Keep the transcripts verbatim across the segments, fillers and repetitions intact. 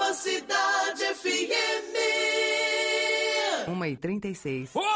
Nova Cidade F M. uma e trinta e seis. Oh!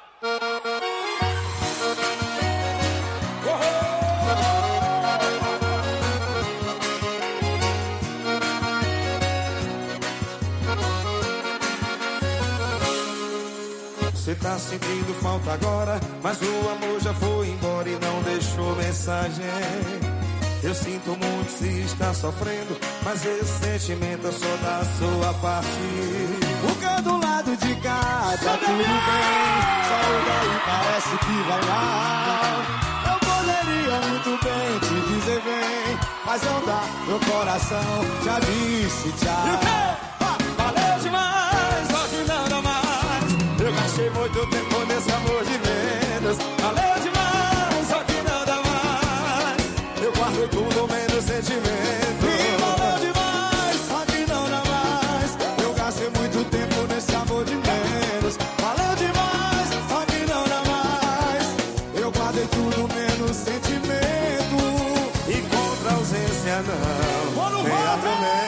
Cê tá sentindo falta agora, mas o amor já foi embora e não deixou mensagem. Eu sinto muito se está sofrendo, mas esse sentimento é só da sua parte. Porque do lado de cá tá tudo bem, só daí parece que vai mal. Eu poderia muito bem te dizer bem, mas não dá, meu coração já disse tchau. E o quê? Ah, valeu demais, só que nada mais. Eu gastei muito tempo nesse amor de menos. Valeu demais, só que nada mais. Eu guardei tudo menos sentimento. E valeu demais, só que não dá mais. Eu gastei muito tempo nesse amor de menos. Valeu demais, só que não dá mais. Eu guardei tudo menos sentimento. E contra a ausência não Quando tem volta! argumento.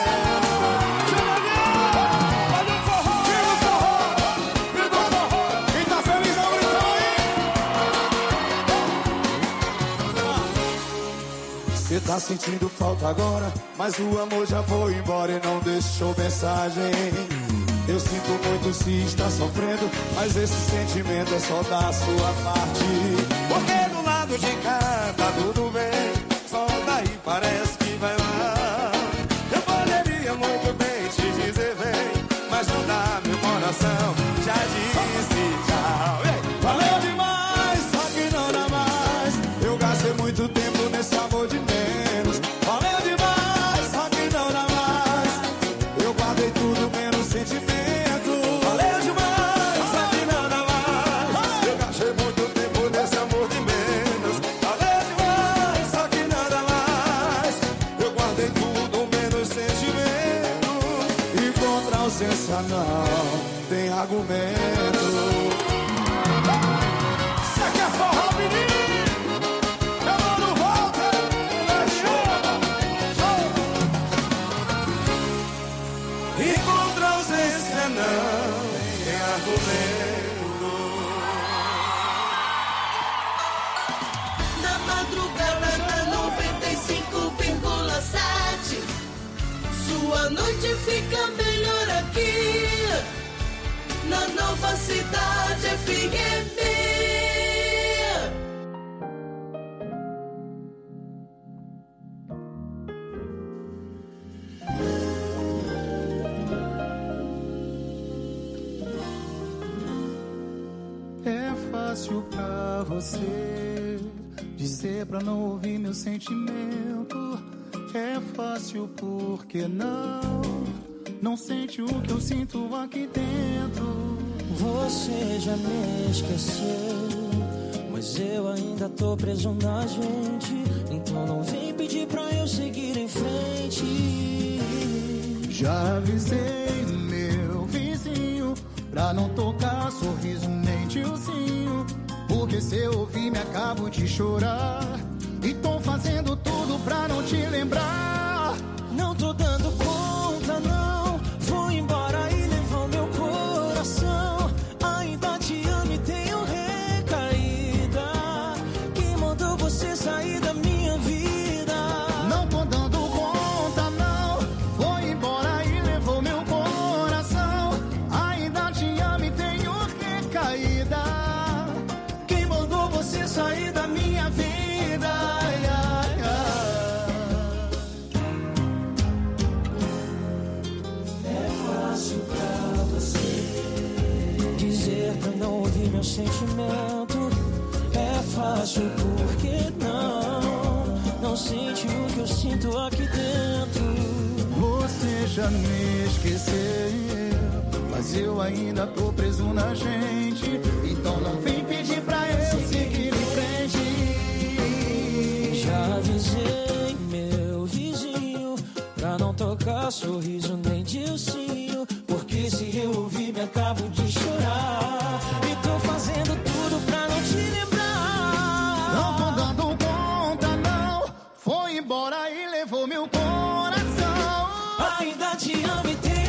Cê tá sentindo falta agora, mas o amor já foi embora e não deixou mensagem. Eu sinto muito se está sofrendo, mas esse sentimento é só da sua parte. Porque do lado de cá tá tudo bem, só daí parece que vai mal. Eu poderia muito bem te dizer bem, mas não dá, meu coração já disse tchau. Ei! Valeu demais, só que não dá mais. Eu gastei muito tempo nesse amor de menos. Valeu demais, só que não dá mais. Eu guardei tudo menos sentimento. Valeu demais, só que não dá mais. Eu gastei muito tempo nesse amor de menos. Valeu demais, só que nada mais. Eu guardei tudo menos sentimento. E contra a ausência não tem argumento. Cê quer forró, menino? Eu mando volta. E contra a ausência não tem argumento. Na madrugada da noventa e cinco vírgula sete. Sua noite fica melhor aqui. Na Nova Cidade F M. É fácil pra você dizer pra não ouvir meu sentimento. É fácil porque não Não sente o que eu sinto aqui dentro. Você já me esqueceu, mas eu ainda tô preso na gente. Então não vem pedir pra eu seguir em frente. Já avisei meu vizinho pra não tocar sorriso nem tiozinho, porque se eu ouvir me acabo de chorar. E tô fazendo tudo pra não te lembrar. Não tô dando conta, não. Vou embora e levar meu coração. Ainda te amo e tenho recaída. Quem mandou você sair da minha vida? Não tô dando conta, não. Vou embora e levou meu coração. Ainda te amo e tenho recaída. Quem mandou você sair da minha vida? Ai, ai, ai. É fácil pra você dizer pra não ouvir meu sentimento. É fácil porque não Não sente o que eu sinto aqui dentro. Você já me esqueceu, mas eu ainda tô preso na gente. Então não vem pedir pra eu seguir em frente. Já avisei meu vizinho pra não tocar sorriso nem dilcinho, porque se eu ouvir me acabo de chorar. E tô fazendo tudo pra não te lembrar. Não tô dando conta, não. Foi embora e levou meu coração. Ainda te amo e tenho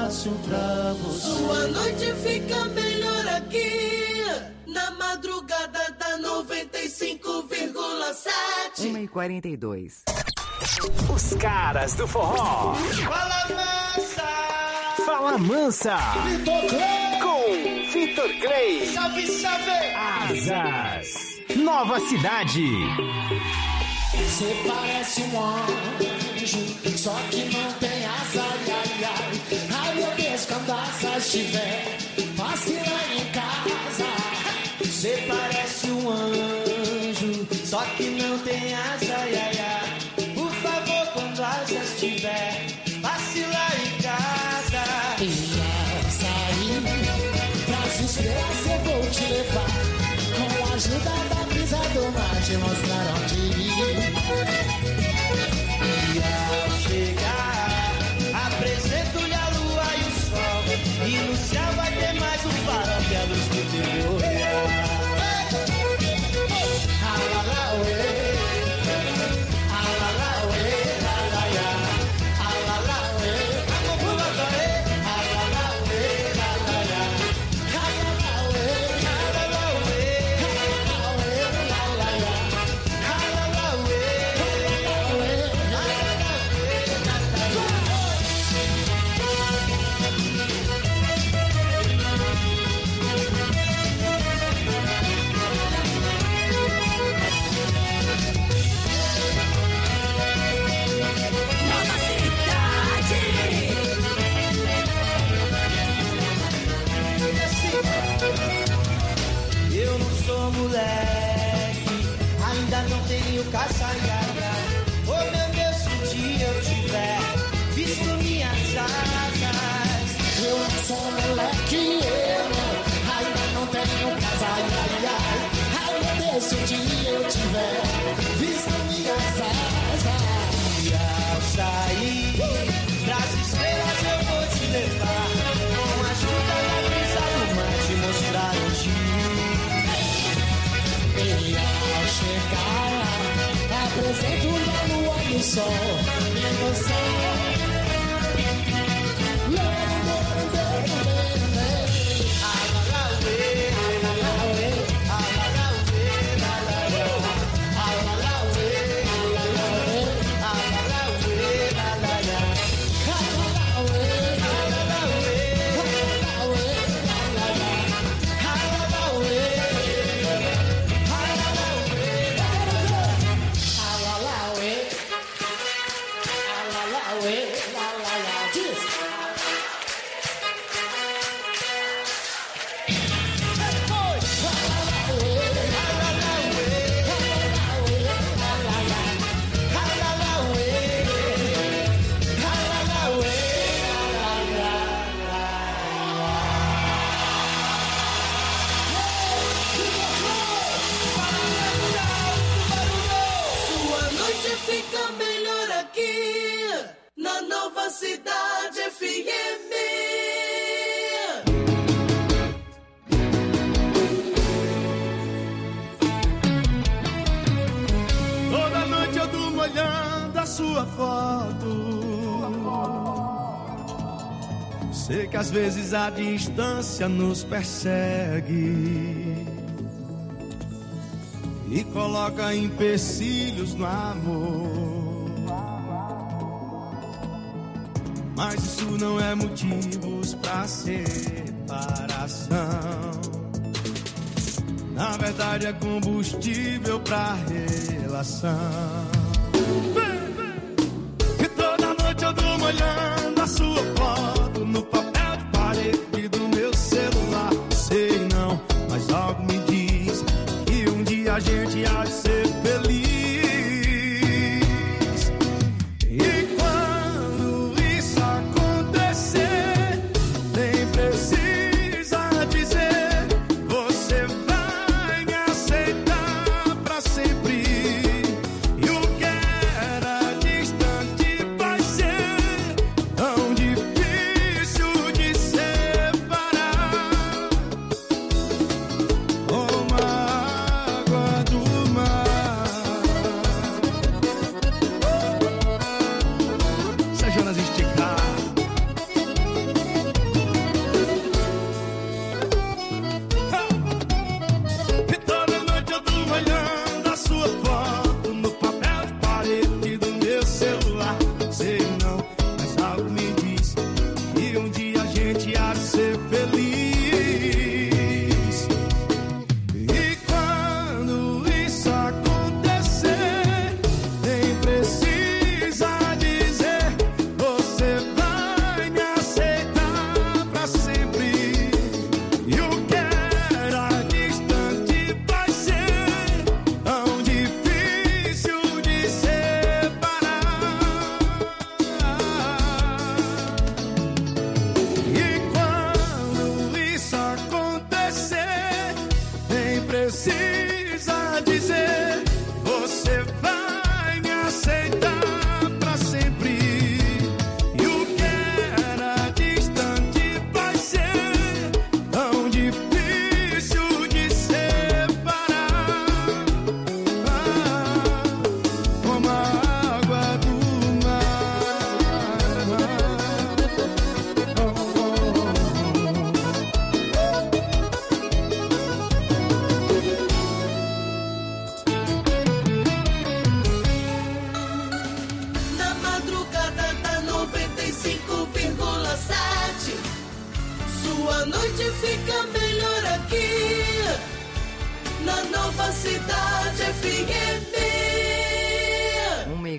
fácil pra você. Sua noite fica melhor aqui, na madrugada da noventa e cinco vírgula sete. uma e quarenta e dois. Os caras do forró. Fala mansa! Fala mansa. Vitor Clay. Com Vitor Clay. Salve, salve! Asas. Nova Cidade. Você parece um anjo, só que não tem asa, ai, ai, ai. Ai, meu Deus, quando a asa estiver, passe lá em casa. Você parece um anjo, só que não tem asa, ai, ai, ai. Por favor, quando a asa estiver, passe lá em casa. E ao sair pras estrelas eu vou te levar, com a ajuda da brisa do mar, te mostrar onde ir. E ao chegar, apresento-lhe a lua e o sol, e no céu vai ter mais um farol que a luz do teu olhar. Moleque, ainda não tenho casa, iaia. Oh meu Deus, se um dia eu tiver visto minhas asas. Eu não sou moleque, eu não, ainda não tenho casa, ai, ai, ai. Ai, meu Deus, se um dia eu tiver visto minhas asas. E ao sair pras estrelas eu vou te levar, com a ajuda da brisa do mar, te mostrar onde ir. E ao chegar, apresento a lua e o sol, e no céu. Fica melhor aqui, na Nova Cidade F M. Toda noite eu durmo olhando a sua foto. Sei que às vezes a distância nos persegue e coloca empecilhos no amor. Mas isso não é motivos pra separação. Na verdade é combustível pra relação. E toda noite eu durmo olhando a sua foto no papel de parede do meu celular. Sei não, mas algo me diz que um dia a gente há de ser feliz. E quando isso acontecer, nem precisa dizer, você vai me aceitar pra sempre. E o que era distante vai ser tão difícil de separar. Como a água do mar.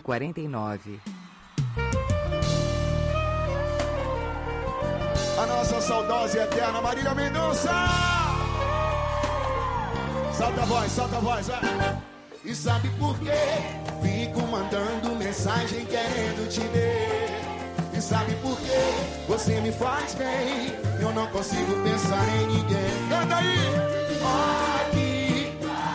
quarenta e nove. A nossa saudosa e eterna Marília Mendonça. Solta a voz, solta a voz, vai. E sabe por quê? Fico mandando mensagem querendo te ver. E sabe por quê? Você me faz bem. Eu não consigo pensar em ninguém. Canta aí! Aqui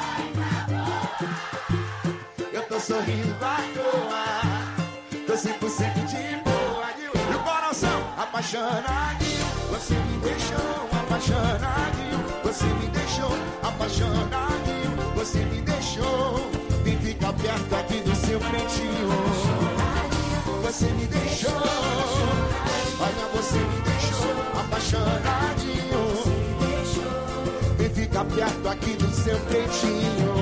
eu tô sorrindo à toa. Tô cem por cento de boa. E o coração apaixonadinho. Você me deixou apaixonadinho. Você me deixou apaixonadinho. Você me deixou. Vem ficar perto aqui do seu pretinho. Você me deixou. Olha, você me deixou apaixonadinho. Vem ficar perto aqui do seu pretinho.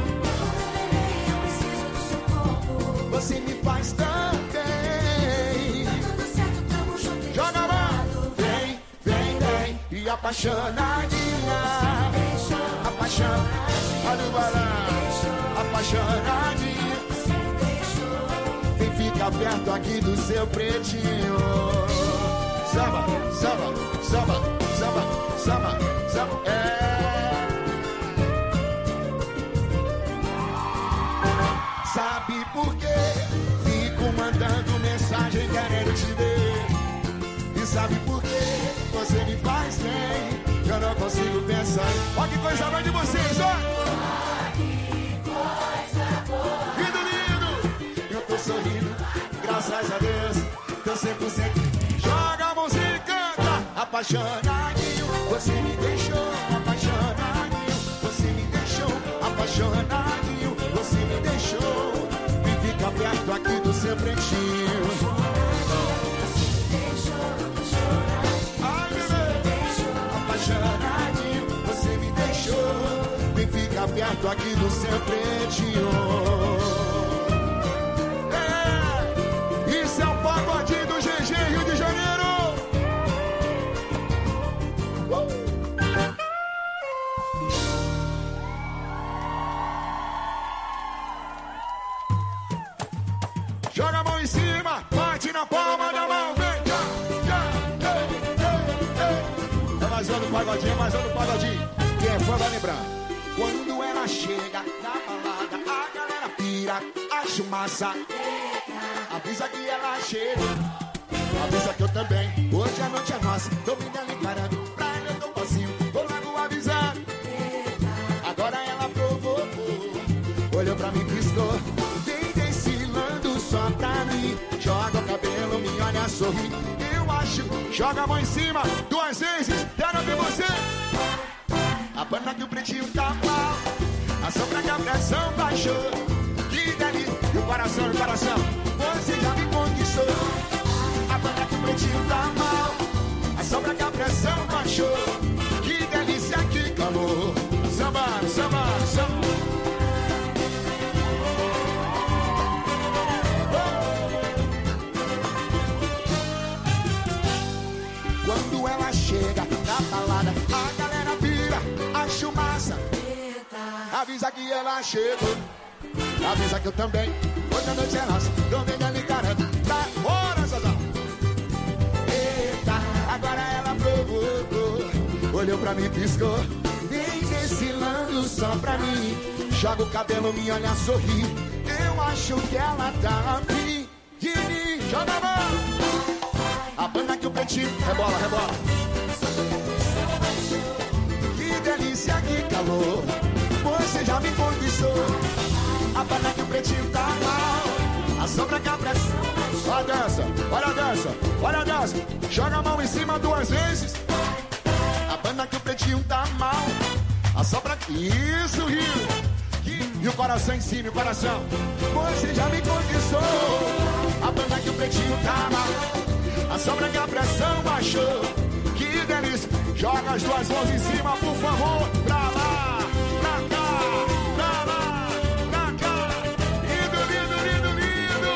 Você me faz tão bem. Joga a mão. Vem, vem, vem. E apaixonadinha. Apaixonadinha. Olha o balão. Apaixonadinha. Vem ficar perto aqui do seu pretinho. Samba, samba, samba, samba, samba, samba. É. Sabe por quê? Fico mandando mensagem querendo te ver. E sabe por quê? Você me faz bem. Eu não consigo pensar. Olha que coisa boa de vocês, ó. Que coisa boa. Lindo, lindo. Eu tô sorrindo, graças a Deus. Tô cem por cento. Joga a mãozinha e canta. Apaixonadinho, você me deixou. Apaixonadinho, você me deixou. Apaixonadinho, você me deixou. Me fica perto aqui do seu pretinho. Ai, bebê. Apaixonadinho, você me deixou. Vem ficar perto aqui do seu pretinho. É. Isso é o pagodinho do G G Rio de Janeiro. Uh. Joga a mão em cima, bate na palma da mão, vem cá, cá, ei, ei, ei. É mais um do pagodinho, mais um do pagodinho. Quem é fã vai lembrar. Quando ela chega na balada, a galera pira, acho massa. Avisa que ela chega, avisa que eu também. Hoje a noite é nossa, tô me dando encarando. Pra ele eu tô pozinho, vou logo avisar. Agora ela provocou, olhou pra mim, piscou. Vem desfilando só pra mim. Joga o cabelo, me olha, sorri. Eu acho, Joga a mão em cima, duas vezes, quero ver você. a banda que o pretinho tá mal. A sombra que a pressão baixou. Que delícia, E o coração, e o coração. você já me conquistou. A banda que o pretinho tá mal. A sombra que a pressão baixou. Que delícia, que calor. Samba, samba, samba. Quando ela chega na balada, a galera pira, acho massa. Avisa que ela chegou, avisa que eu também. Hoje a noite é nossa, tô vendo ali caramba. Tá fora, Zazão. Eita, agora ela provocou, olhou pra mim, piscou. Vem desfilando só pra mim. Joga o cabelo, me olha, sorri. Eu acho que ela tá afim de mim. Joga a mão. A banda que o pretinho rebola, rebola. Que delícia, que calor. Você já me conquistou. A banda que o pretinho tá mal. A sombra que a pressão. Olha a dança, olha a dança, olha a dança. Joga a mão em cima duas vezes. A banda que o pretinho tá mal. A sombra que... Isso, Rio. E o coração em cima, o coração. Você já me conquistou. A banda que o pretinho tá mal. A sombra que a pressão baixou. Que delícia. Joga as duas mãos em cima, por favor. Pra lá, pra cá, pra lá, pra cá. Lindo, lindo, lindo, lindo.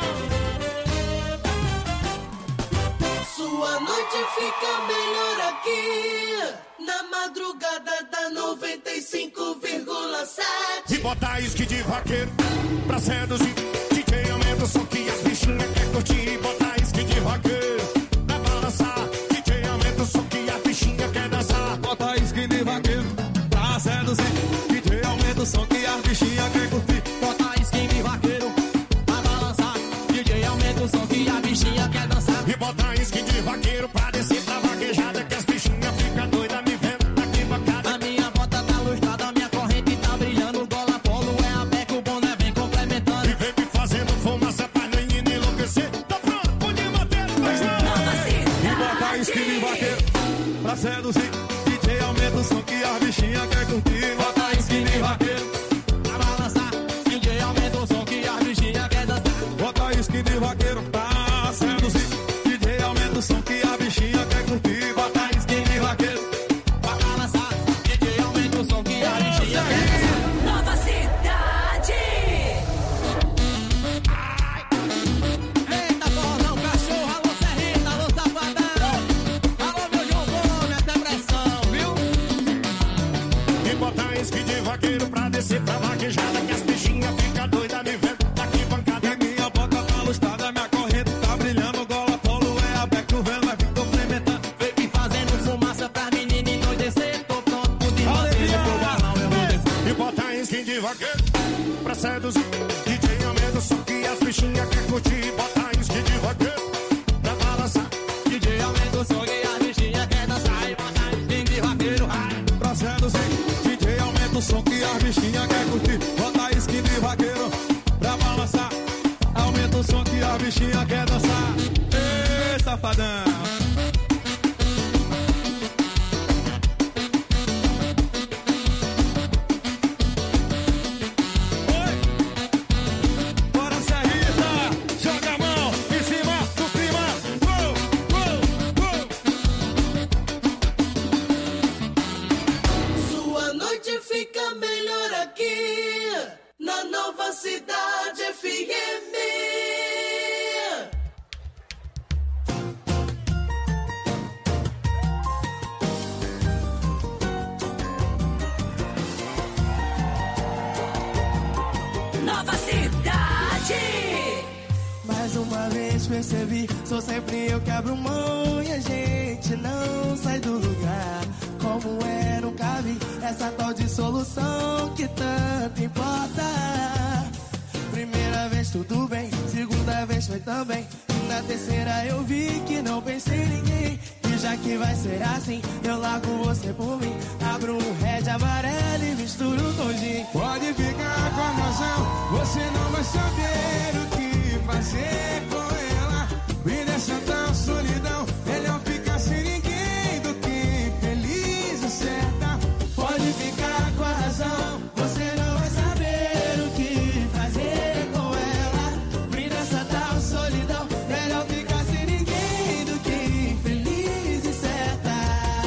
Sua noite fica melhor aqui, na madrugada da noventa e cinco vírgula sete. E botar isque de vaqueiro pra seduzir. D J aumenta o aumenta o som que as bichinhas quer curtir e botar isque de vaqueiro pra balançar. D J aumenta o som que a bichinha quer dançar. Bota isque de vaqueiro pra seduzir. D J aumenta o som que as bichinhas quer curtir. Bota skin de vaqueiro pra balançar. D J aumenta o som que a bichinha quer dançar. E bota isque de vaqueiro pra descer pra vaquejada que as bichinhas ficam doidas me vendo daqui bancada. A minha bota tá lustrada, a minha corrente tá brilhando. Gola polo é a beca, o boné vem complementando. E vem me fazendo fumaça pra menino enlouquecer. Tá pronto, pode bater, mas não. E bota isque de vaqueiro pra seduzir. D J aumenta o som que as bichinhas quer curtir. Bota skin de vaqueiro pra balançar. D J aumenta o som que a bichinha quer dançar. Bota isque de vaqueiro pra seduzir. D J aumenta o som que a bichinha quer curtir. Bota Skin de vaqueiro pra balançar. D J aumenta o som que a bichinha quer dançar. Nova Cidade. Eita, porrão, cachorro, alô Serrita, alô Safadão. Alô meu João Gomes, até pressão, viu? E bota isque de vaqueiro pra descer pra vaquejada que as bichinhas ficam doidas me vendo daqui bancada. E minha bota tá lustrada, minha corrente tá brilhando. Gola polo é a beca, o vento vai vir complementando. Vem me fazendo fumaça pra menina endoidecer. Tô pronto pro desbater, pro balão eu vou descer. E bota isque de vaqueiro pra seduzir. D J aumenta o som que as bichinhas quer curtir. Bota isque de vaqueiro pra balançar. D J aumenta o som que a bichinha quer dançar. E bota skin de vaqueiro, ai. Pra seduzir, D J aumenta o som que as bichinhas quer curtir. Bota isque de vaqueiro pra balançar. Aumenta o som que a bichinha quer dançar. Ei, safadão. Oi. Bora, Serrita. Joga a mão em cima do clima. Uou, uou, uou. Sua noite fica melhor aqui na Nova Cidade F M. Nova Cidade. Mais uma vez percebi, sou sempre eu que abro mão e a gente não sai do lugar. Como é, nunca vi essa tal de solução que tanto importa. Primeira vez tudo bem, segunda vez foi também. E na terceira eu vi que não pensei em ninguém. E já que vai ser assim, eu largo você por mim. Abro um red amarelo e misturo com gin. Pode ficar com a razão, você não vai saber o que fazer com ela. E nessa tal solidão, melhor ficar sem ninguém do que feliz e certa. Pode ficar com a razão, você não vai saber o que fazer com ela. Brinda essa tal solidão, melhor ficar sem ninguém do que feliz e certa.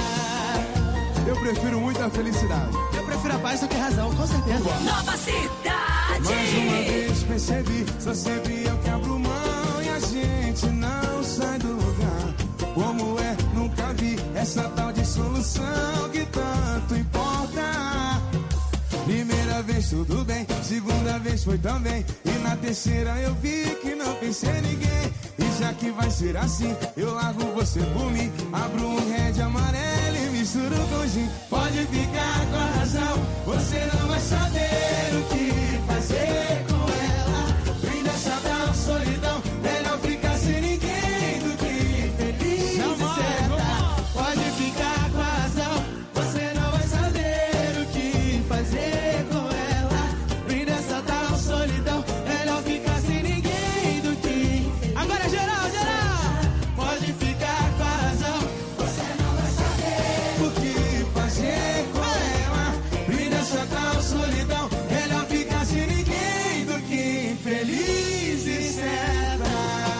Eu prefiro muito a felicidade. Eu prefiro a paz do que a razão, com certeza. Nova Cidade. Mais uma vez percebi, só sempre eu que abro mão e a gente não sai do lugar. Como é, nunca vi essa tal de solução que tanto importa. Primeira vez tudo bem, segunda vez foi também. E na terceira eu vi que não pensei em ninguém. E já que vai ser assim, eu largo você por mim. Abro um red amarelo e misturo com gin. Pode ficar com a razão, você não vai saber o que fazer com ela. Brinda essa tal solidão, melhor ficar sem ninguém do que feliz e certa. Pode ficar com a razão, você não vai saber o que fazer com ela. Brinda essa tal solidão, melhor ficar sem ninguém do que. Agora geral, geral! Pode ficar com a razão, você não vai saber o que fazer com ela. Brinda essa tal solidão, melhor ficar sem ninguém do que feliz e certa.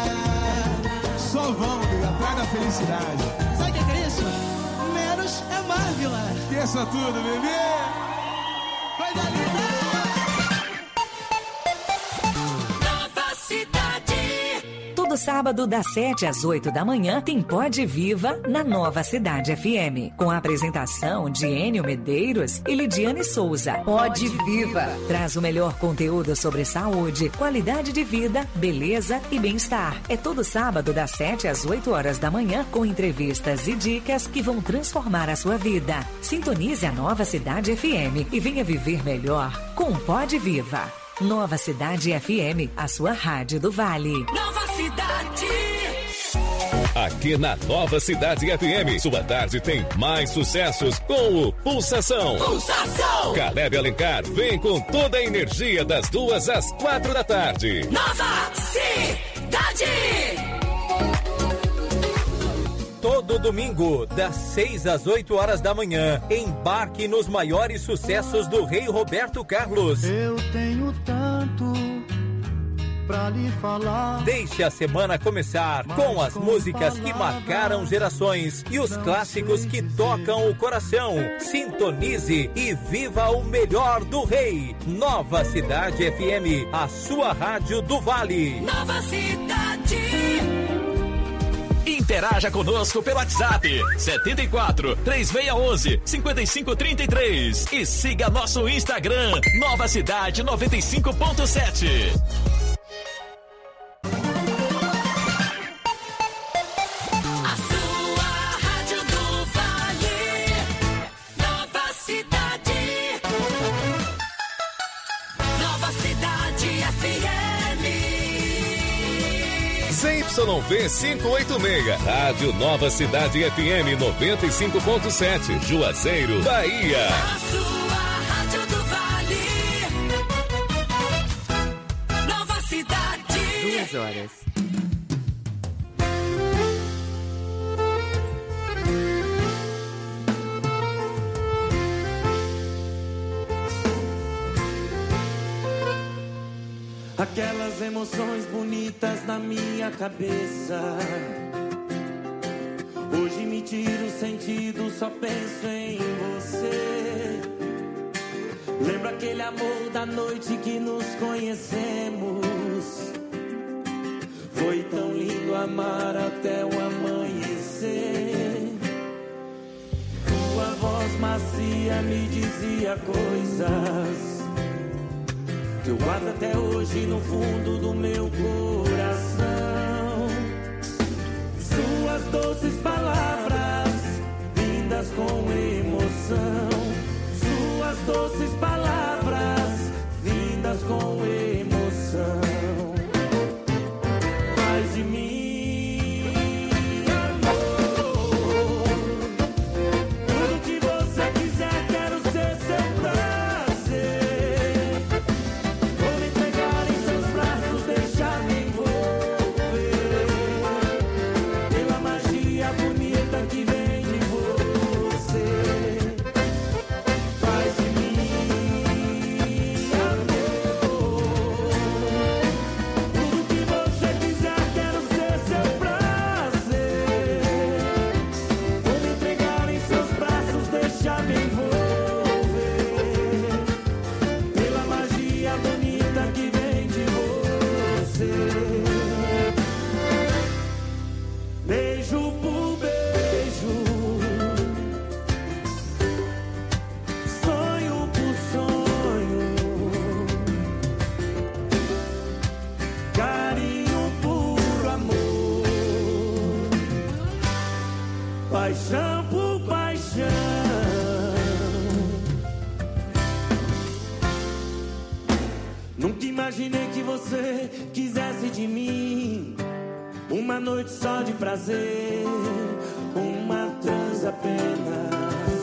Só vamos, atrás da felicidade. Sabe o que é isso? Menos é mais, Vila. Esqueça tudo, bebê! Coisa linda! Nova Cidade. Tudo sábado, das sete às oito da manhã, tem Pode Viva na Nova Cidade F M, com a apresentação de Enio Medeiros e Lidiane Souza. Pode Viva traz o melhor conteúdo sobre saúde, qualidade de vida, beleza e bem-estar. É todo sábado, das sete às oito horas da manhã, com entrevistas e dicas que vão transformar a sua vida. Sintonize a Nova Cidade F M e venha viver melhor com Pode Viva. Nova Cidade F M, a sua rádio do Vale. Nova Cidade. Aqui na Nova Cidade F M, sua tarde tem mais sucessos com o Pulsação. Pulsação. Caleb Alencar vem com toda a energia das duas às quatro da tarde. Nova Cidade. Todo domingo, das seis às oito horas da manhã, embarque nos maiores sucessos do Rei Roberto Carlos. Eu tenho tanto pra lhe falar. Deixe a semana começar com as músicas que marcaram gerações e os clássicos que tocam o coração. Sintonize e viva o melhor do Rei. Nova Cidade F M, a sua rádio do Vale. Nova Cidade. Interaja conosco pelo WhatsApp setenta e quatro, três seis um um, cinco cinco três três e siga nosso Instagram Nova Cidade noventa e cinco ponto sete. A sua rádio do Vale. Nova Cidade. Nova Cidade F M. Z Y V quinhentos e oitenta e seis, Rádio Nova Cidade F M noventa e cinco ponto sete, Juazeiro, Bahia. A sua rádio do Vale. Nova Cidade. Duas horas. Aquelas emoções bonitas na minha cabeça, hoje me tiro o sentido, só penso em você. Lembra aquele amor da noite que nos conhecemos? Foi tão lindo amar até o amanhecer. Tua voz macia me dizia coisas que eu guardo até hoje no fundo do meu coração. Suas doces palavras, vindas com emoção. Suas doces palavras, vindas com emoção. Faz de mim, amor, tudo que você quiser, quero ser seu prazer. Vou me entregar em seus braços, deixar me envolver pela magia bonita que vem de você. Faz de mim, amor, tudo que você quiser, quero ser seu prazer. Vou me entregar em seus braços, deixar me envolver pela magia bonita que vem de você. Beijo por beijo, sonho por sonho, carinho por amor, paixão por paixão. Nunca imaginei que você quisesse de mim uma noite só de prazer, uma trans apenas.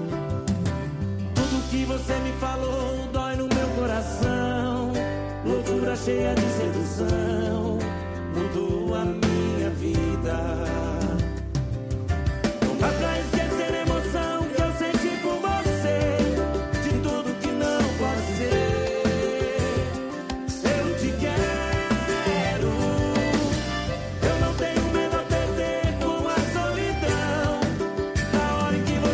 Tudo que você me falou dói no meu coração. Loucura cheia de sedução mudou a minha vida. Não dá pra esquecer a emoção que eu senti por você, de tudo que não pode ser. Eu te quero, eu não tenho medo a perder com a solidão. Na hora em que você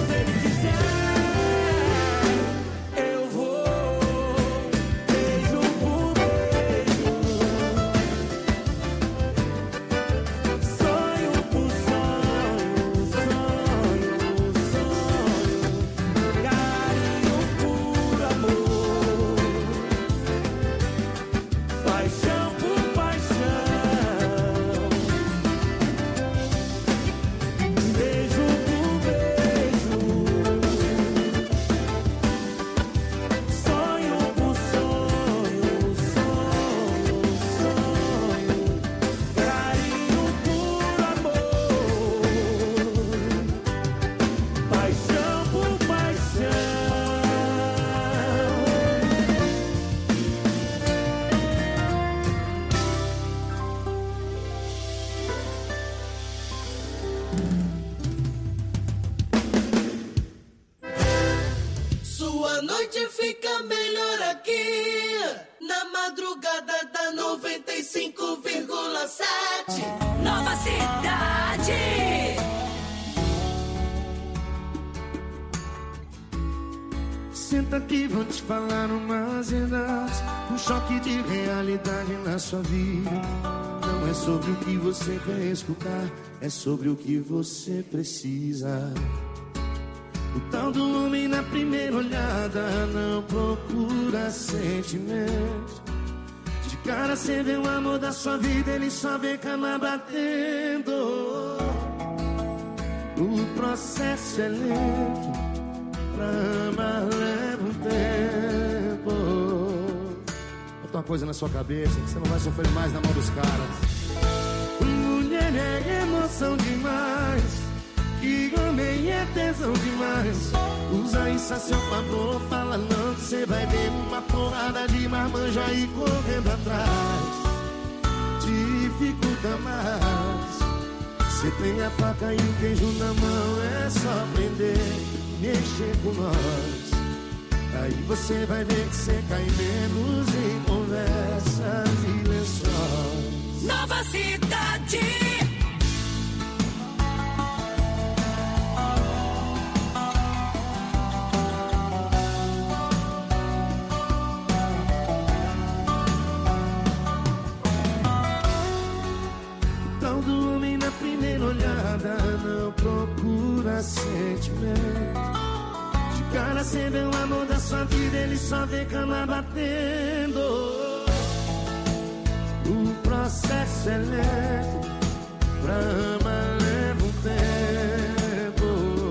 Sua noite fica melhor aqui, na madrugada da noventa e cinco vírgula sete. Nova Cidade. Senta aqui, vou te falar umas verdades. Um choque de realidade na sua vida. Não é sobre o que você quer escutar, é sobre o que você precisa. O tal do homem na primeira olhada não procura sentimento. De cara cê vê o amor da sua vida, ele só vê cama batendo. O processo é lento, pra amar leva um tempo. Bota uma coisa na sua cabeça, que você não vai sofrer mais na mão dos caras. Mulher é emoção demais, que homem é tesão demais. Usa isso a seu favor, fala não, que cê vai ver uma porrada de marmanjo aí correndo atrás. Dificulta mais. Cê tem a faca e o queijo na mão, é só aprender, mexer com nós. Aí você vai ver que cê cai menos em conversas e lençóis. Nova Cidade. Primeira olhada não procura sentimento. De cara cê vê o amor da sua vida, ele só vê cama batendo. O processo é lento, pra amar leva um tempo.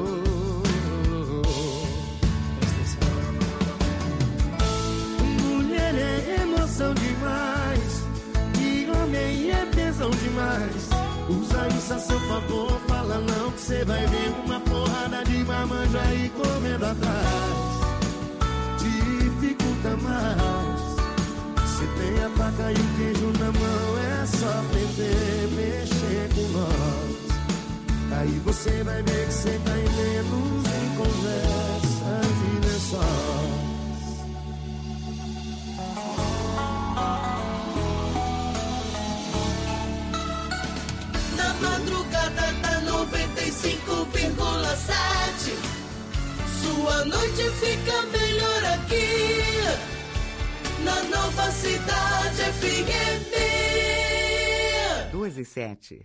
Mulher é emoção demais, e homem é tesão demais. Usa isso a seu favor, fala não, que cê vai ver uma porrada de marmanjo aí correndo atrás. Dificulta mais. Cê tem a faca e o queijo na mão, é só aprender, mexer com nós. Aí você vai ver que cê cai menos em conversas e lençóis. Madrugada da noventa e cinco vírgula sete. Sua noite fica melhor aqui, na Nova Cidade F M. duas e sete.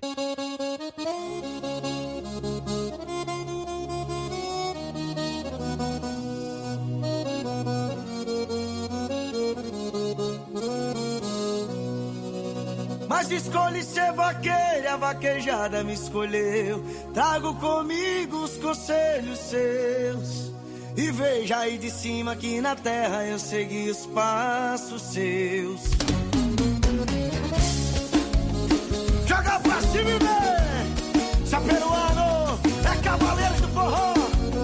Mas escolhe ser vaqueiro, a vaquejada me escolheu. Trago comigo os conselhos seus. E veja aí de cima que na terra eu segui os passos seus. Joga pra cima e vem! Se é peruano, é cavaleiro do forró.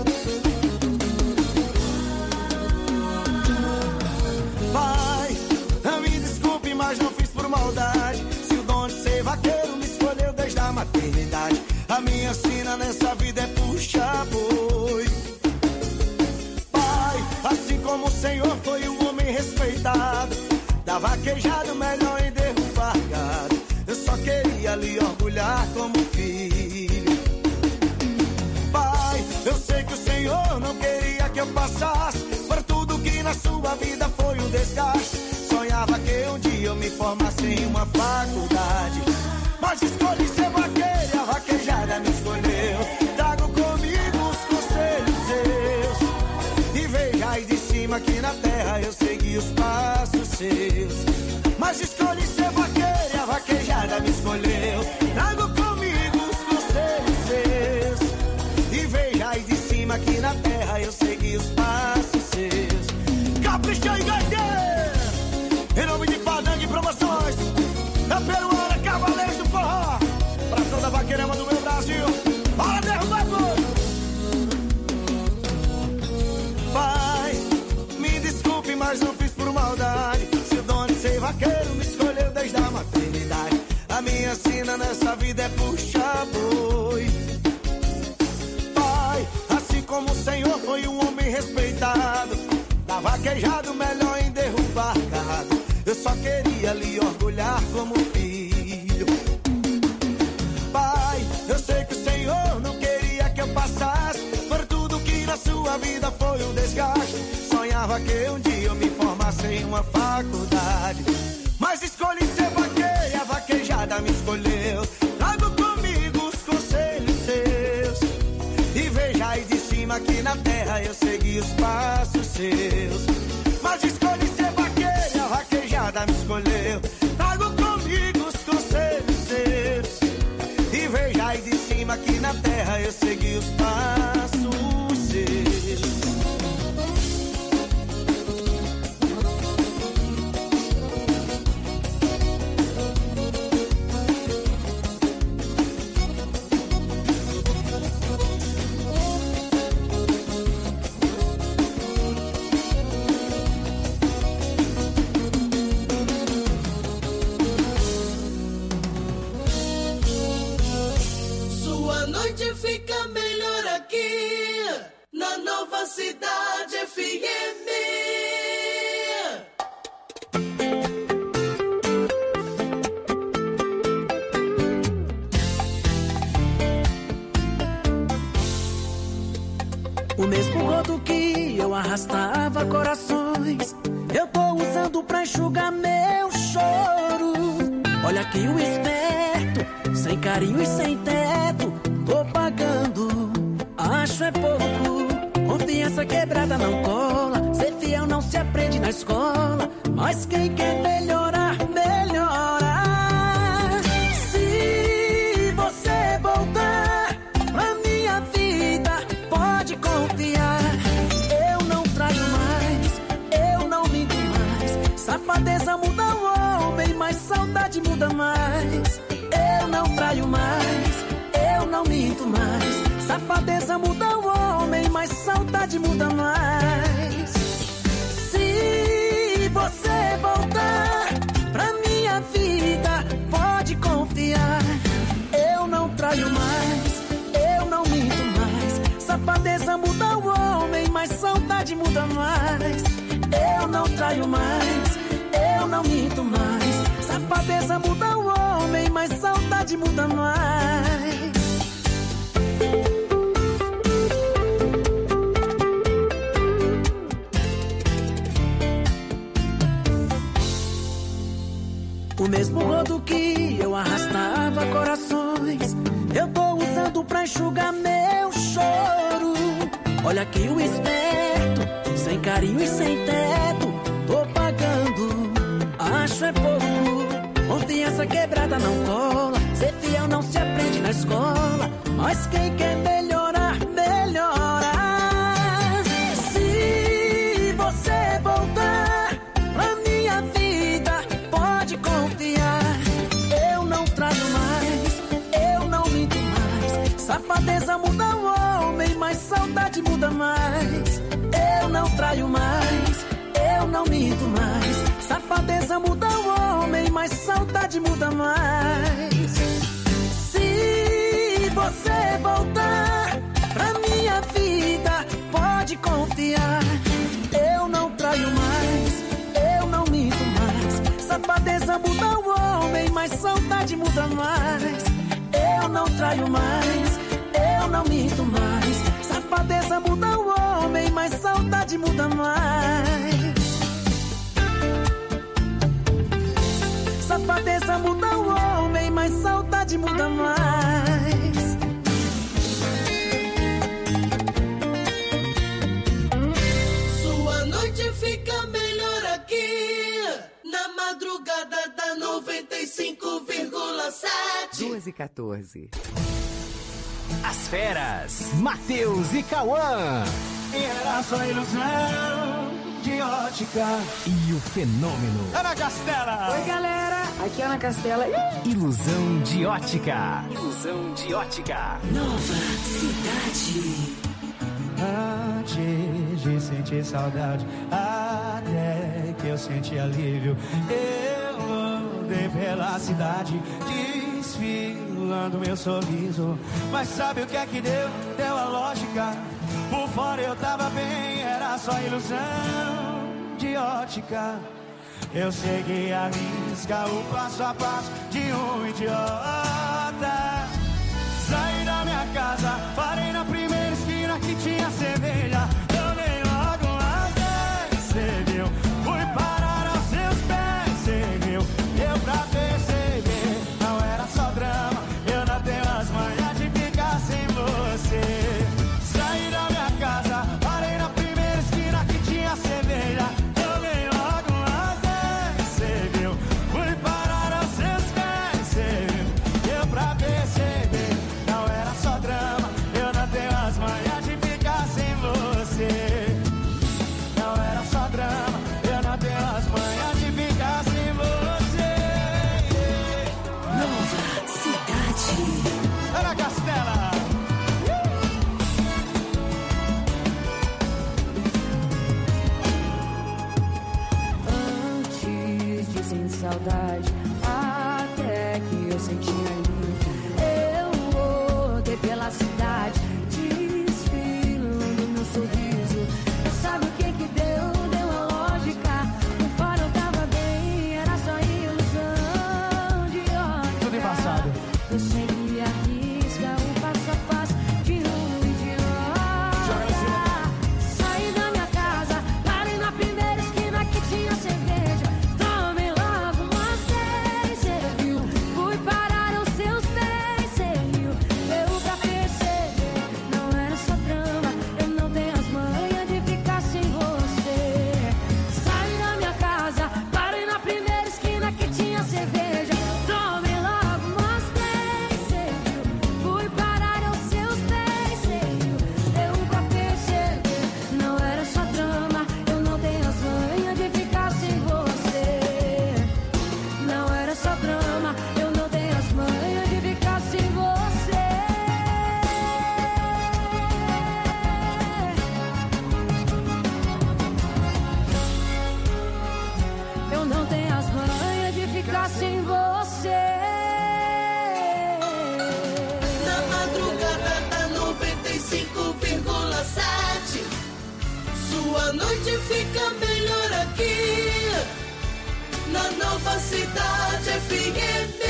Pai, me desculpe, mas não fiz por maldade. Ser vaqueiro me escolheu desde a maternidade. A minha sina nessa vida é puxar boi. Pai, assim como o Senhor foi um homem respeitado, da vaquejada o melhor em derrubar gado. Eu só queria lhe orgulhar como filho. Pai, eu sei que o Senhor não queria que eu passasse por tudo que na sua vida foi um desgaste. Sonhava que um dia eu me formasse em uma faculdade. Mas escolhi ser vaqueiro e a vaquejada me escolheu. Trago comigo os conselhos seus. E veja aí de cima que na terra eu segui os passos seus. Mas escolhi ser vaqueiro e a vaquejada me escolheu. Trago comigo os conselhos seus. E veja aí de cima que na terra eu segui os passos seus. Capricha e gaiteiro, em nome de Padangue Promoções, da peruana Cavaleiros do Forró, pra toda a vaqueirama do meu Brasil, bora derrubar boi. Pai, me desculpe, mas não fiz por maldade. Se o dono de ser vaqueiro me escolheu desde a maternidade. A minha sina nessa vida é puxar boi. Pai, assim como o Senhor foi um homem respeitado, Era vaquejado, melhor em derrubar gado. Eu só queria lhe orgulhar como filho. Pai, eu sei que o Senhor não queria que eu passasse por tudo que na sua vida foi um desgaste. Sonhava que um dia eu me formasse em uma faculdade, mas escolhi ser vaqueiro e a vaquejada me escolheu. Trago comigo os conselhos seus e veja aí de cima que na terra eu segui os passos seus. Mas escolhi ser vaqueiro e a vaquejada me escolheu. Trago comigo os conselhos seus e veja aí de cima que na terra eu segui os passos seus. Fica melhor aqui na Nova Cidade F M. O mesmo rodo que eu arrastava corações, eu tô usando pra enxugar meu choro. Olha aqui o esperto, sem carinho e sem teto, tô pagando, acho é pouco. Confiança quebrada não cola, ser fiel não se aprende na escola. Mas quem quer melhorar, melhora. Se você voltar pra minha vida, pode confiar. Eu não traio mais, eu não minto mais. Safadeza muda o homem, mas saudade muda mais. Eu não traio mais, eu não minto mais. Safadeza muda o homem, mas saudade muda mais. Se você voltar pra minha vida, pode confiar. Eu não traio mais, eu não minto mais. Safadeza muda o homem, mas saudade muda mais. Eu não traio mais, eu não minto mais. Safadeza muda o homem, mas saudade muda mais. O mesmo rodo que eu arrastava corações, eu tô usando pra enxugar meu choro. Olha aqui o esperto, sem carinho e sem teto, tô pagando, acho é pouco. Confiança quebrada não cola, ser fiel não se aprende na escola. Mas quem quer melhorar, melhora. Se você voltar pra minha vida, pode confiar. Eu não traio mais, eu não minto mais. Safadeza muda o homem, mas saudade muda mais. Eu não traio mais, eu não minto mais. Safadeza muda o homem, mas saudade muda mais. Se você voltar pra minha vida, pode confiar. Eu não traio mais, eu não minto mais. Safadeza muda o homem, mas saudade muda mais. Eu não traio mais, eu não minto mais. Safadeza muda o homem, mas saudade muda mais. Safadeza muda o homem, mas saudade muda mais. Sua noite fica melhor aqui na madrugada da noventa e cinco vírgula sete. duas e quatorze. As feras, Matheus e Cauã. Era só ilusão de ótica. E o fenômeno. Ana Castela. Oi, galera. Aqui é Ana Castela. Ilusão de ótica. Ilusão de ótica. Nova Cidade. Antes de sentir saudade, até que eu senti alívio, eu andei pela cidade, desfilando meu sorriso. Mas sabe o que é que deu? Deu a lógica. Por fora eu tava bem, era só ilusão de ótica. Eu segui a risca, o passo a passo de um idiota. Saí da minha casa, parei na primeira esquina que tinha cerveja. Tomei logo umas dez, cê viu? Fui parar aos seus pés, cê viu? Deu pra perceber, não era só drama. Eu não tenho as manhas de ficar sem você. Saí da minha casa, parei na primeira esquina que tinha cerveja. Tomei logo umas dez, cê viu? Fui parar aos seus pés, cê viu? Deu pra perceber, não era só drama. Eu não tenho as manhas de ficar sem você. Não era só drama, eu não tenho as manhas de ficar sem você. Nova Cidade. Ana Castela. Antes de sentir saudade, até que eu senti ali, eu rodei pela cidade, desfilando meu sorriso. Sabe o que que deu? Deu a lógica. O farol tava bem, era só ilusão de ótica. Tudo embaçado. Eu segui a risca, o passo a passo de um idiota. Saí da minha casa, parei na primeira esquina que tinha cerveja. Tomei logo umas dez, cê viu? Fui parar aos seus pés, cê viu? Deu pra perceber, não era só drama. Eu não tenho as manhas de ficar sem você. Saí da minha casa, parei na primeira esquina que tinha cerveja. Tomei logo umas dez, cê viu? Fui parar aos seus pés, cê viu? Deu pra perceber, não era só drama. Eu não tenho as manhas de ficar sem você. Não era só drama, eu não tenho as manhas de ficar sem você. Eu não tenho as manhas de ficar sem você. Na madrugada da noventa e cinco vírgula sete, sua noite fica melhor aqui, na Nova Cidade F M.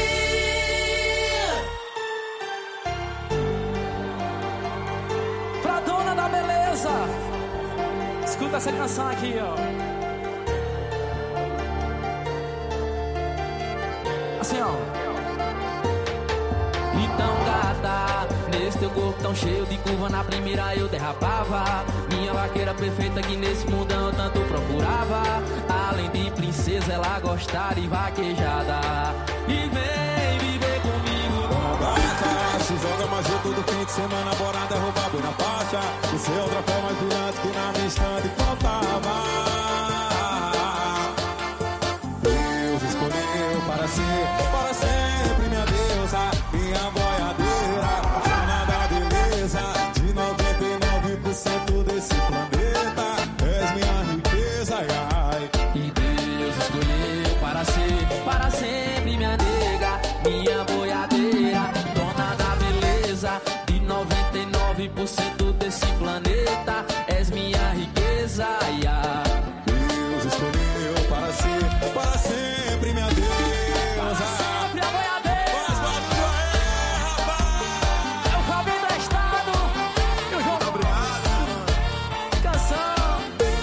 Pra dona da beleza, escuta essa canção aqui, ó. Assim, ó. Então, gata, nesse teu corpo tão cheio de curva, na primeira eu derrapava. Minha vaqueira perfeita que nesse mundão eu tanto procurava. Além de princesa, ela gosta de vaquejada. E vem viver comigo. Gata, se joga mais eu todo fim de semana, bora derrubar boi na faixa. O seu troféu mais brilhante que na minha estante faltava. Deus escolheu para ser, para sempre minha deusa, minha boiadeira, dona da beleza, de noventa e nove por cento desse planeta, és minha riqueza, ai, ai. E Deus escolheu para ser, para sempre minha nega, minha boiadeira, dona da beleza, de noventa e nove por cento desse planeta, és minha riqueza, ai, ai. Deus escolheu para ser, para sempre minha deusa. Sempre a boiadeira. É o Fabinho do Estado e o João Gabriel. Canção.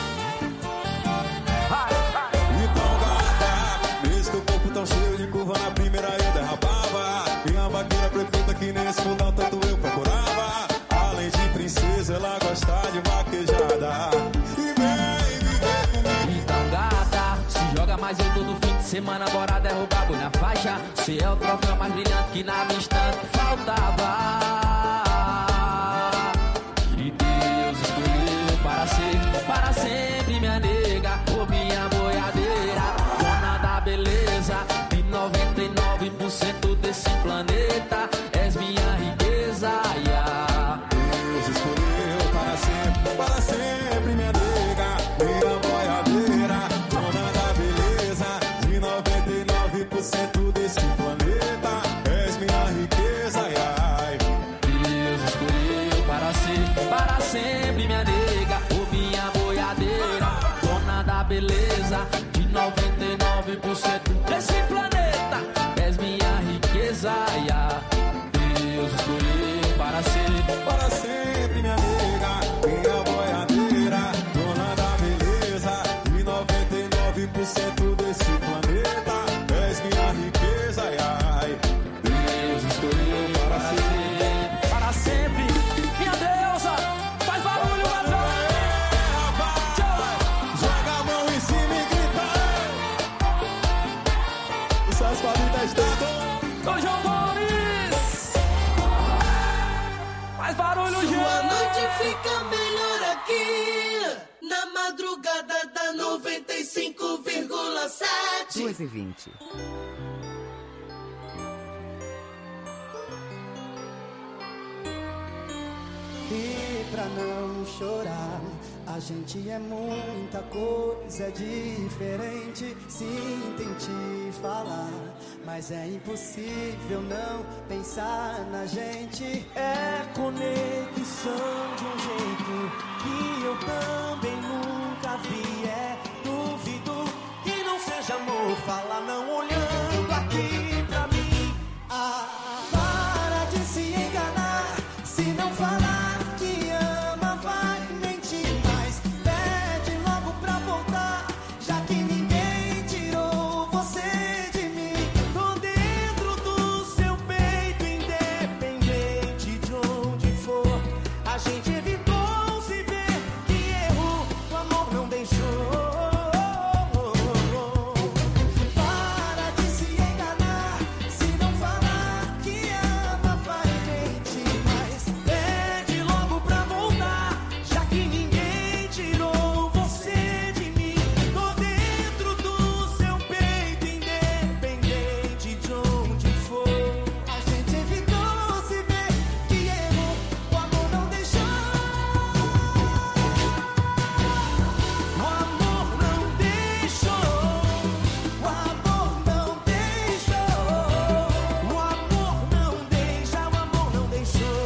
Vai, vai. Então, gata, nesse teu corpo tão cheio de curva, na primeira eu derrapava. Minha vaqueira perfeita que nesse mundão tanto eu procurava. Além de princesa, ela gosta de vaquejada. E vem viver comigo. Então, gata, se joga mais eu todo fim de semana, bora derrubar boi na faixa. Cê é o troféu mais brilhante que na minha estante faltava. E Deus escolheu para ser, para sempre minha nega, ô minha boiadeira, dona da beleza, de noventa e nove por cento desse planeta, és minha riqueza, ai, ai. Deus escolheu para sempre, para sempre minha nega, minha boiadeira, dona da beleza, de noventa e nove por cento desse planeta, és minha riqueza, ai, ai. Deus escolheu para ser, para sempre minha nega, ô minha boiadeira, dona da beleza de noventa e nove por cento desse planeta. És minha riqueza e a Deus escolheu para ser, para sempre, minha nega, minha boiadeira, dona da beleza de noventa e nove por cento desse planeta. És minha riqueza e ai, Deus escolheu para ser, para sempre, minha deusa. Faz barulho, Matheus. Joga a mão em cima e grita. O Celso Fabinho tá estado. Ô, João Boris. Faz barulho, João. Sua noite fica melhor aqui, na madrugada da noventa e cinco vírgula sete. duas e vinte. E pra não chorar, a gente é muita coisa diferente. Sim, tente falar, mas é impossível não pensar na gente. É conexão de um jeito que eu também nunca vi. É duvido que não seja amor. Fala não olhando aqui pra mim. Ah, para de se enganar. Se não falar que ama, vai mentir. Mas pede logo pra voltar, já que ninguém tirou você de mim. Tô dentro do seu peito, independente de onde for. A gente evitou se ver, que erro o amor não deixou. Para de se enganar. Se não falar que ama, vai mentir. Mas Pede logo pra voltar, já que ninguém tirou você de mim. Tô dentro do seu peito, independente de onde for. a gente evitou se ver, que erro o amor não deixou. O amor não deixou, O amor não deixou. o amor não deixa, o amor não deixou.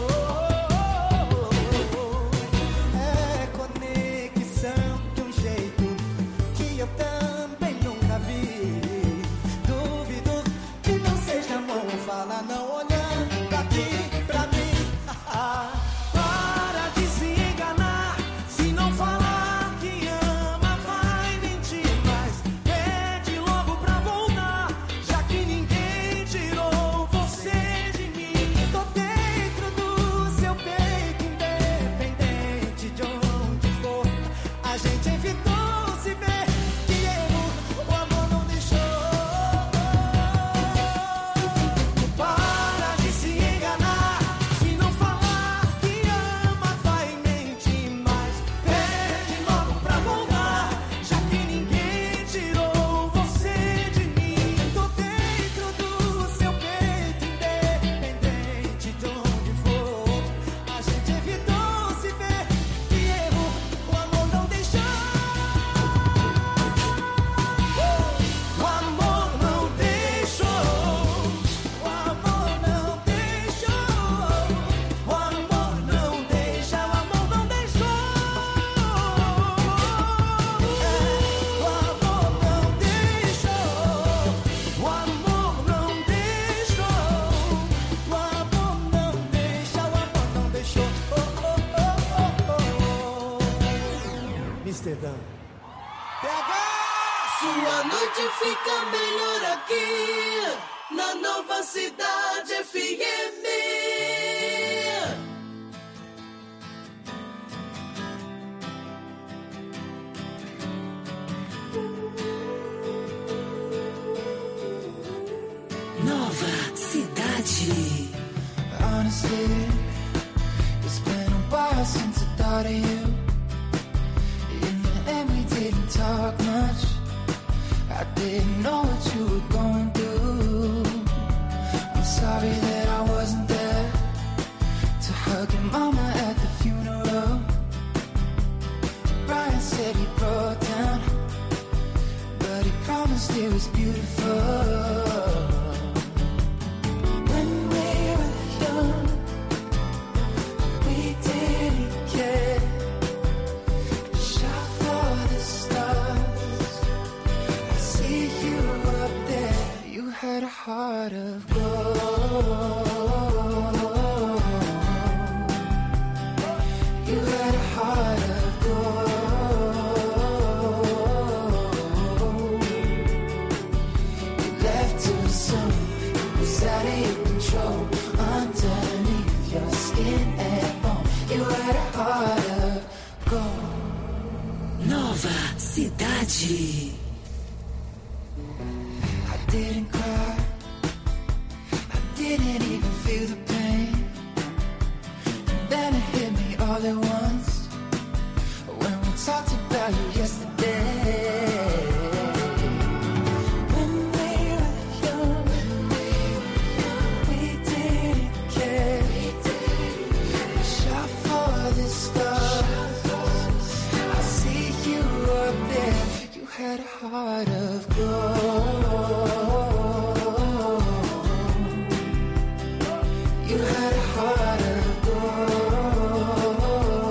É conexão de um jeito que eu também nunca vi. Duvido que não seja amor. Fala não olhando aqui pra mim. Para de se enganar, se não falar que ama, vai mentir. Mas pede logo pra voltar, já que ninguém tirou você de mim. Tô dentro do seu peito, independente de onde for. A gente evitou se ver, que erro o amor não deixou. Para de se enganar, se não falar que ama, vai mentir. Mas pede logo pra voltar, já que ninguém tirou você de mim. Tô dentro do seu peito, independente de onde for. A gente evitou se ver, que erro o amor não deixou. O amor não deixou, O amor não deixou. o amor não deixa, o amor não deixou. O amor não deixou. O amor não deixou. O amor não deixa. O amor não deixou. Oh, oh, oh, oh, oh. mister Dan. Sua noite fica melhor aqui, na Nova Cidade F M. Nova Cidade. Honestly, it's been a while since I thought of you. In the end, we didn't talk much. I didn't know what you were going through. I'm sorry that I wasn't there to hug your mama at the funeral. Brian said he broke down, but he promised it was beautiful. When we were young, we didn't care. Shot for the stars. heart of gold. You had a heart of gold. You left too soon. It was out of your control. Underneath your skin and bone. You had a heart of gold. Nova Cidade. I didn't cry. I didn't even feel the pain. And then it hit me all at once. When we talked about you yesterday. When we were young, we didn't care. We shot for the stars. I see you up there. You had a heart of gold. You had a heart of gold.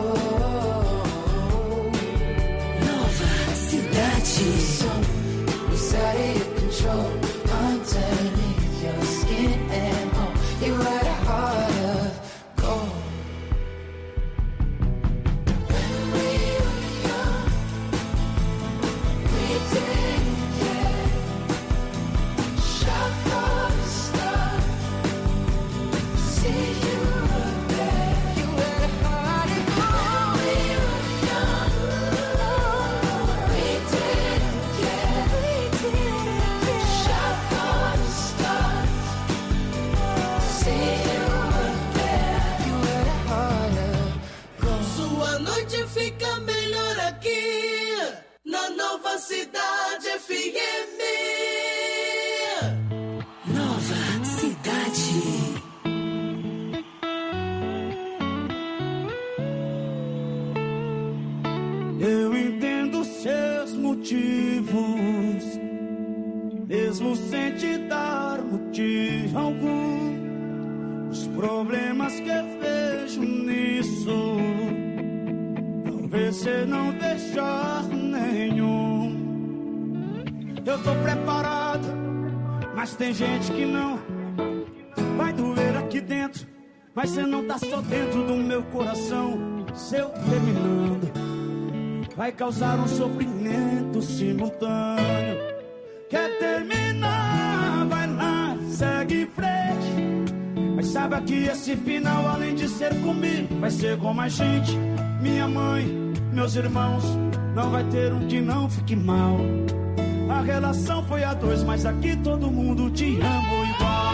Nova Cidade. So was out of your control. Underneath your skin and bone. You had a heart of gold. When we were young, we didn't care. Shot for the stars. See you up there. You had a heart of gold. When we were young, we didn't care. We didn't care. Shot for the stars. See you up there. You had a heart of gold. Sua noite fica melhor aqui na Nova Cidade F M. Nova Cidade. Eu entendo seus motivos, mesmo sem te dar motivo algum. Os problemas que eu vejo nisso, talvez você não deixar nenhum. Eu tô preparado, mas tem gente que não. Vai doer aqui dentro, mas você não tá só dentro do meu coração. Se eu terminando, vai causar um sofrimento simultâneo. Quer terminar, vai lá, segue em frente. Mas saiba que esse final, além de ser comigo, vai ser com mais gente. Minha mãe, meus irmãos, não vai ter um que não fique mal. A relação foi a dois, mas aqui todo mundo te ama igual.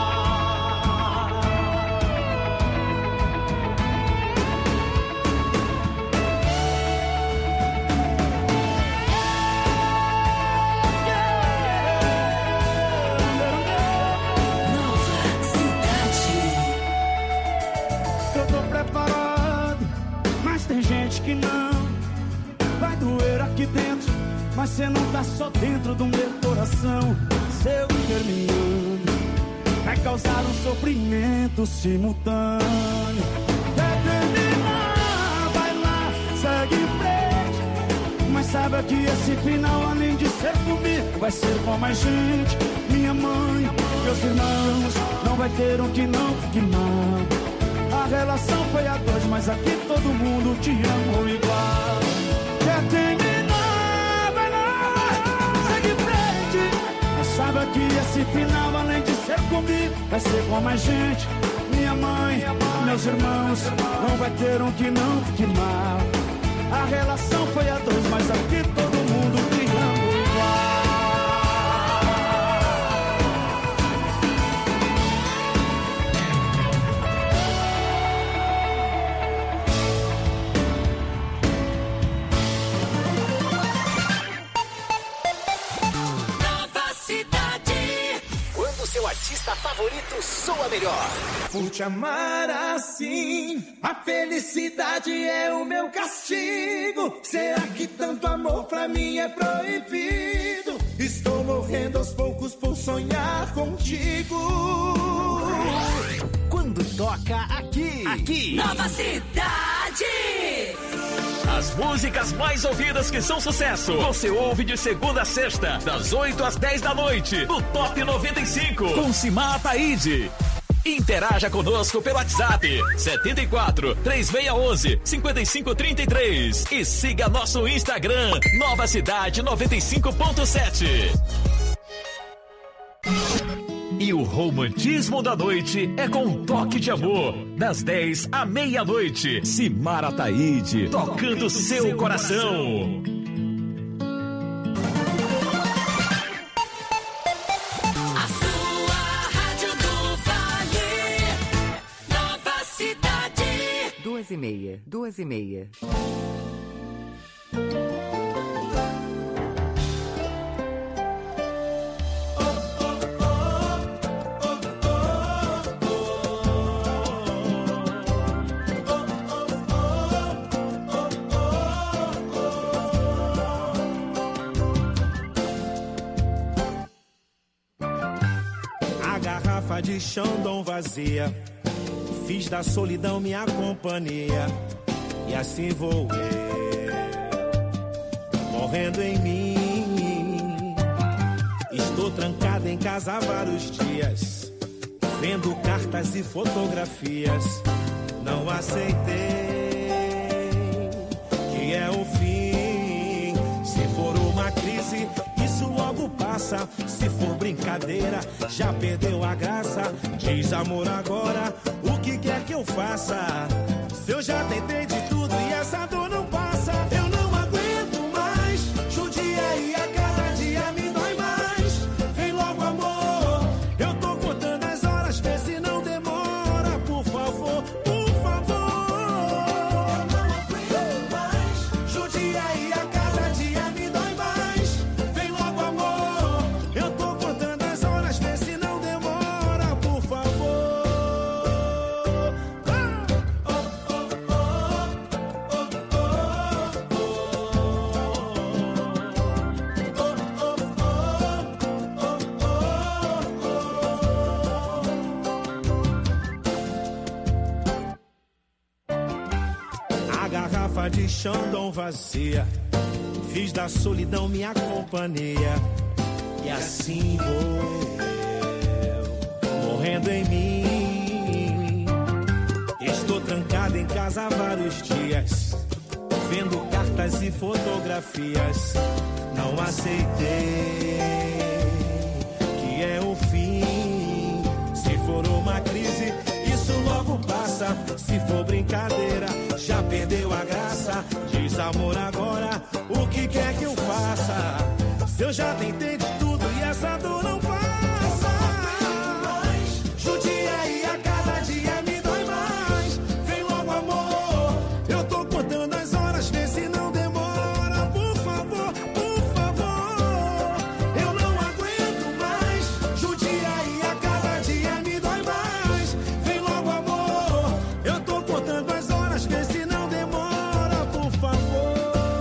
Que não vai doer aqui dentro, mas você não tá só dentro do meu coração. Se eu terminando, vai causar um sofrimento simultâneo. Quer terminar, vai lá, segue em frente. Mas saiba que esse final, além de ser comigo, vai ser com mais gente. Minha mãe, meus irmãos, não vai ter um que não fique mal. A relação foi a dois, mas aqui todo mundo te ama igual. Quer terminar, vai lá, segue em frente. Mas saiba que esse final, além de ser comigo, vai ser com mais gente. Minha mãe, meus irmãos, não vai ter um que não fique mal. A relação foi a dois, mas aqui todo mundo te ama igual. Seu artista favorito soa melhor. Por te amar assim, a felicidade é o meu castigo. Será que tanto amor pra mim é proibido? Estou morrendo aos poucos por sonhar contigo. Quando toca aqui, aqui, Nova Cidade. As músicas mais ouvidas que são sucesso, você ouve de segunda a sexta, das oito às dez da noite, no Top noventa e cinco, com Simar Ataíde. Interaja conosco pelo WhatsApp setenta e quatro, três seis um um, cinco cinco três três e siga nosso Instagram, Nova Cidade noventa e cinco ponto sete. E o romantismo da noite é com um toque de amor. Das dez à meia-noite, Simar Ataíde, tocando seu coração. A sua Rádio do Vale, Nova Cidade. Duas e meia, duas e meia. De Xandão vazia, fiz da solidão minha companhia, e assim vou eu, morrendo em mim. Estou trancado em casa há vários dias, vendo cartas e fotografias. Não aceitei que é o fim. Se for uma crise, isso logo passa. Se for brincadeira, já perdeu a graça. Diz amor agora, o que quer que eu faça? Se eu já tentei de tudo e essa dor não passa, eu não aguento mais. Judia e a cada dia me dói mais. Vem logo amor, eu tô contando as horas, vê se não demora, por favor, por favor. Eu não aguento mais. Judia e a cada dia me dói mais. Vem logo amor, eu tô contando as horas, vê se não demora, por favor. A garrafa de Xandão vazia, fiz da solidão minha companhia, e assim vou eu, morrendo em mim. Estou trancado em casa há vários dias, vendo cartas e fotografias. Não aceitei que é o fim. Se for uma crise, isso logo passa. Se for brincadeira, já perdeu a graça. Diz amor agora, o que quer que eu faça? Se eu já tentei de tudo e essa dor não passa. Judia e a cada dia me dói mais. Vem logo amor, eu tô contando as horas, vê se não demora, por favor, por favor. Eu não aguento mais. Judia e a cada dia me dói mais. Vem logo amor, eu tô contando as horas, vê se não demora, por favor.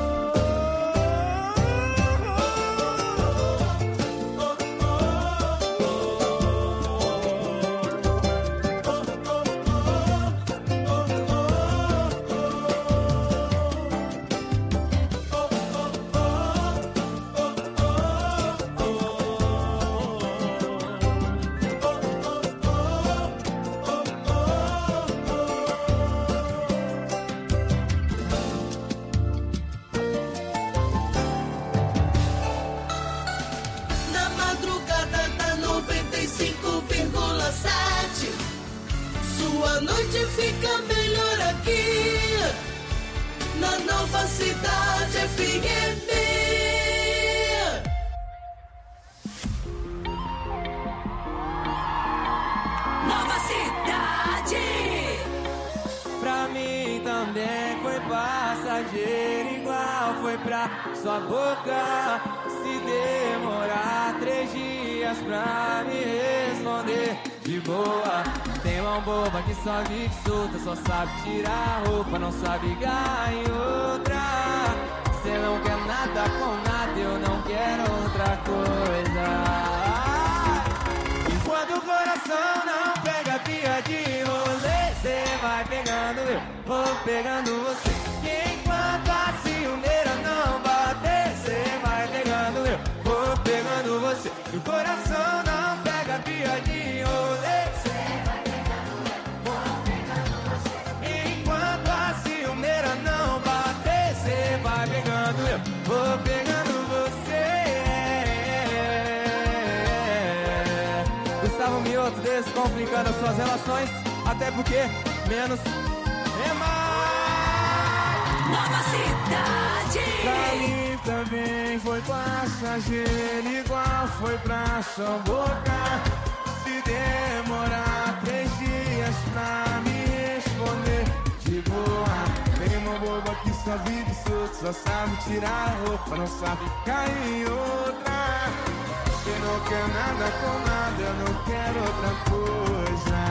Na madrugada da noventa e cinco vírgula sete, sua noite fica melhor aqui, na Nova Cidade F M. Nova Cidade. Pra mim também foi passageiro, igual foi pra sua boca. Se demorar três dias pra me responder de boa. Tem uma boba que só vive solta, só sabe tirar a roupa, não sabe ligar em outra. Cê não quer nada com nada, eu não quero outra coisa. Enquanto o coração não pega pia de rolê, cê vai pegando eu. vou pegando você. E enquanto a ciumeira não bater, cê vai pegando eu, vou pegando você. E o coração não pega piadinha, olê. Cê vai pegando eu, vou pegando você. E enquanto a ciumeira não bater, cê vai pegando eu, vou pegando você. Gustavo Mioto, descomplicando as suas relações, até porque menos é mais. Nova Cidade. Pra mim também foi passageiro, igual foi pra sua boca. Se demorar três dias pra me responder de boa. Tem uma boba que só vive solto, só sabe tirar a roupa, não sabe cair em outra. Eu não quero nada com nada, eu não quero outra coisa.